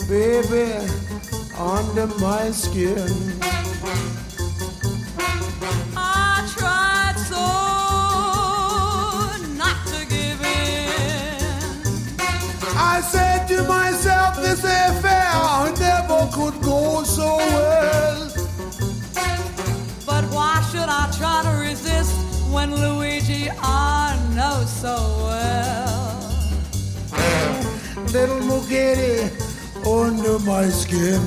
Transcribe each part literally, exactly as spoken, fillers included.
baby, under my skin. I tried so not to give in. I said to myself, this affair never could go so well. But why should I try to resist when Luigi I know so well? Little Muggetti under my skin.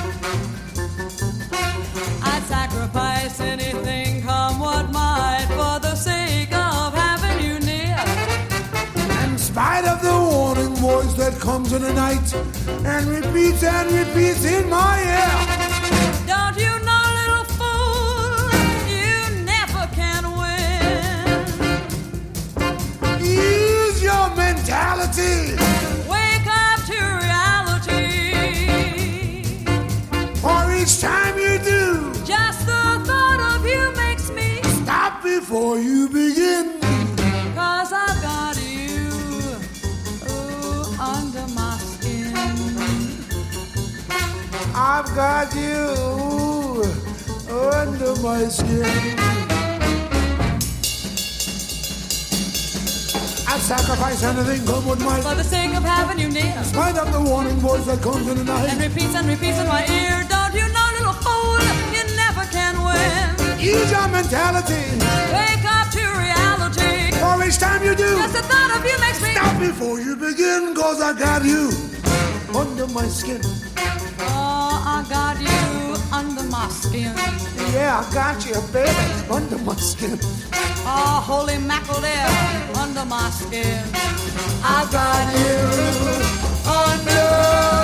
I'd sacrifice anything, come what might, for the sake of having you near. In spite of the warning voice that comes in the night and repeats and repeats in my ear. Don't you know, little fool, you never can win. Use your mentality. Wake up to reality. For each time you do, Just the thought of you makes me stop before you begin. Cause I've got you ooh, under my skin. I've got you under my skin. I'd sacrifice anything, come what might. For the sake of having you near. In spite of the warning voice that comes in the night And repeats and repeats in my ear. Don't you know, little fool, you never can win. Use your mentality. Wake up to reality. For each time you do, Just the thought of you makes me stop before you begin, cause I got you under my skin. Oh, I got you under my skin. Yeah, I got you, baby, under my skin. Oh, holy mackerel there, under my skin. I got you under